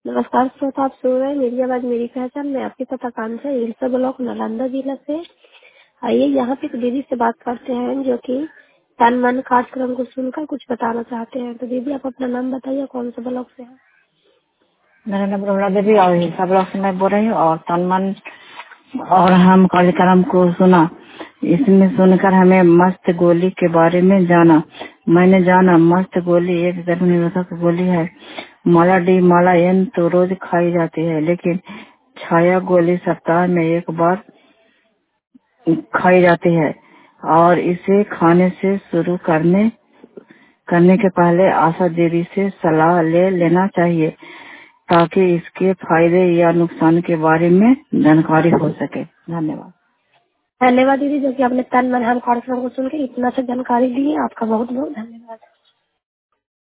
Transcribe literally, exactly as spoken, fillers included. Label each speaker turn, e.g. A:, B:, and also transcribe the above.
A: नमस्कार श्रोता, आप सुन रहे हैं मेरी आवाज मेरी पहचान। मैं आपके साथ आकांक्षा हिलसा ब्लॉक नालंदा जिला से। आइए यहाँ पे एक दीदी से बात करते हैं जो कि तन मन कार्यक्रम को सुनकर कुछ बताना चाहते हैं। तो दीदी, आप अपना नाम बताइए, कौन सा ब्लॉक से है?
B: मेरा नाम रोला देवी और हिलसा ब्लॉक से मैं बोल रही हूँ। और तन मन और हम कार्यक्रम को सुना, इसमें सुनकर हमें मस्त गोली के बारे में जाना। मैंने जाना मस्त गोली एक गर्भ निरोधक गोली है। माला डी माला एन तो रोज खाई जाती है, लेकिन छाया गोली सप्ताह में एक बार खाई जाती है। और इसे खाने से शुरू करने करने के पहले आशा देवी से सलाह ले लेना चाहिए, ताकि इसके फायदे या नुकसान के बारे में जानकारी हो सके। धन्यवाद।
A: धन्यवाद दीदी, जो कि आपने तन मन हम कार्यक्रम को सुन के इतना सा जानकारी दी है। आपका बहुत बहुत धन्यवाद।